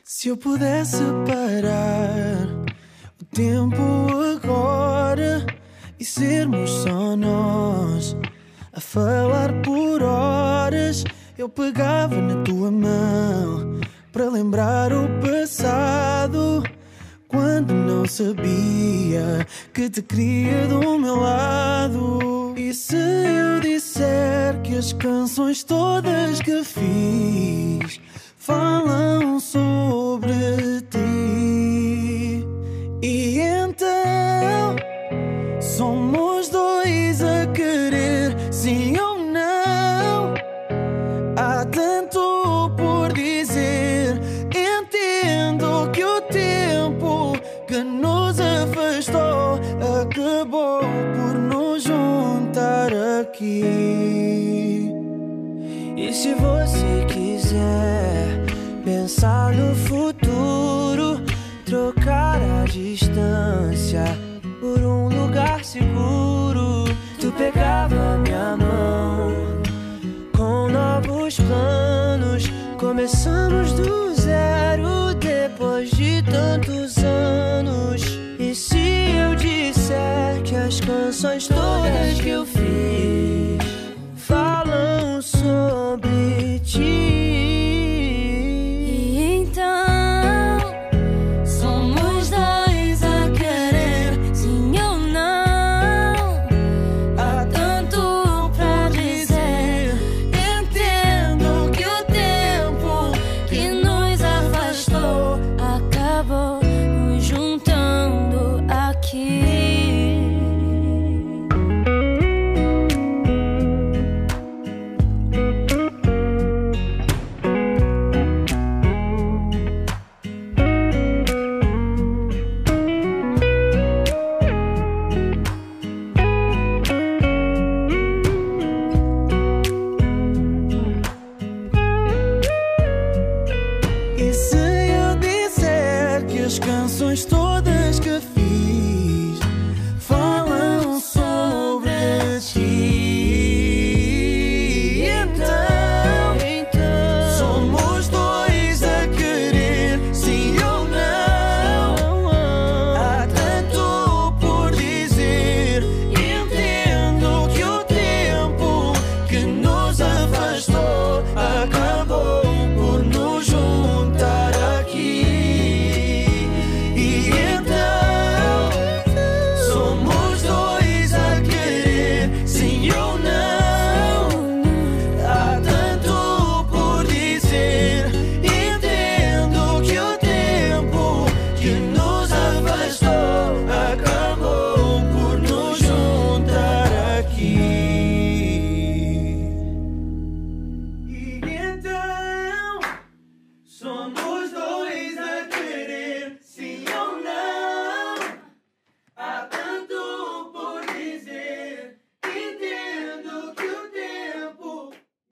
Se eu pudesse parar o tempo agora e sermos só nós a falar por horas, eu pegava na tua mão para lembrar o passado, quando não sabia que te queria do meu lado. E se eu disser que as canções todas que fiz falam sobre ti, e então somos dois a querer, sim ou não? Há tanto por dizer. Entendo que o tempo que nos afastou acabou por nos juntar aqui. E se você quiser pensar no futuro, trocar a distância por um lugar seguro, tu pegava minha mão com novos planos. Começamos do zero depois de tantos anos. E se eu disser que as canções todas que eu fiz falam sobre ti, canções